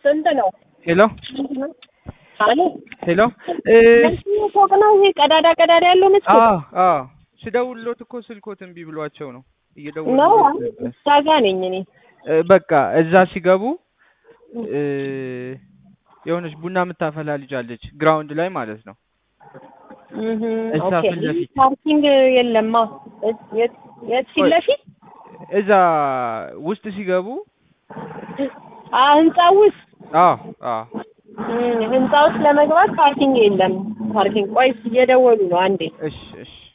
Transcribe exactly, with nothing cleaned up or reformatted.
ስንት ነው? ሄሎ አሎ ሄሎ ለምን ፎቅ ነው ይሄ ቀዳዳ ቀዳዳ ያለው መስኮት? አዎ አዎ ሲደውልሎት እኮ ስልኮት እምቢ ብሏቸው ነው እየደወሉ ነው ታጋ ነኝ እኔ በቃ እዛ ሲገቡ የሆነች ቡና የምታፈላ ልጅ አለች ግራውንድ ላይ ማለት ነው እህ እዛ ኦኬ ፊት ለፊት ፓርኪንግ የለማ የት የት ፊት ለፊት እዛ ውስጥ ሲገቡ አ ህንጻው ውስጥ አዎ አዎ ህንጻው ውስጥ ለመግባት ፓርኪንግ የለም ፓርኪንግ ቆይ እየደወሉ ነው አንዴ እሺ እሺ